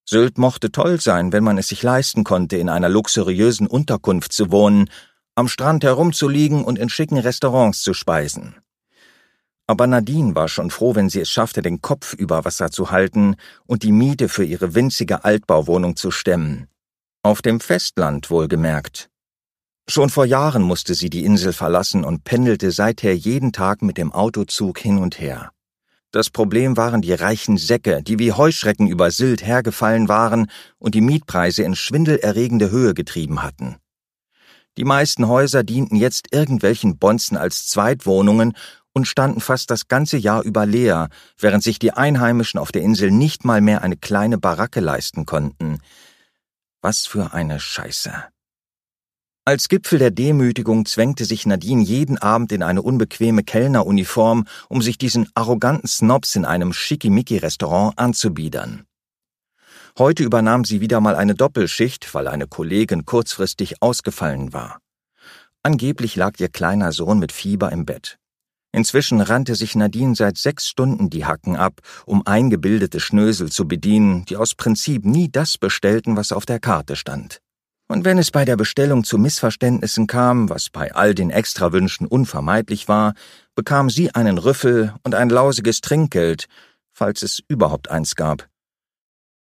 Sylt mochte toll sein, wenn man es sich leisten konnte, in einer luxuriösen Unterkunft zu wohnen, am Strand herumzuliegen und in schicken Restaurants zu speisen. Aber Nadine war schon froh, wenn sie es schaffte, den Kopf über Wasser zu halten und die Miete für ihre winzige Altbauwohnung zu stemmen. Auf dem Festland wohlgemerkt. Schon vor Jahren musste sie die Insel verlassen und pendelte seither jeden Tag mit dem Autozug hin und her. Das Problem waren die reichen Säcke, die wie Heuschrecken über Sylt hergefallen waren und die Mietpreise in schwindelerregende Höhe getrieben hatten. Die meisten Häuser dienten jetzt irgendwelchen Bonzen als Zweitwohnungen und standen fast das ganze Jahr über leer, während sich die Einheimischen auf der Insel nicht mal mehr eine kleine Baracke leisten konnten. Was für eine Scheiße. Als Gipfel der Demütigung zwängte sich Nadine jeden Abend in eine unbequeme Kellneruniform, um sich diesen arroganten Snobs in einem Schickimicki-Restaurant anzubiedern. Heute übernahm sie wieder mal eine Doppelschicht, weil eine Kollegin kurzfristig ausgefallen war. Angeblich lag ihr kleiner Sohn mit Fieber im Bett. Inzwischen rannte sich Nadine seit 6 Stunden die Hacken ab, um eingebildete Schnösel zu bedienen, die aus Prinzip nie das bestellten, was auf der Karte stand. Und wenn es bei der Bestellung zu Missverständnissen kam, was bei all den Extrawünschen unvermeidlich war, bekam sie einen Rüffel und ein lausiges Trinkgeld, falls es überhaupt eins gab.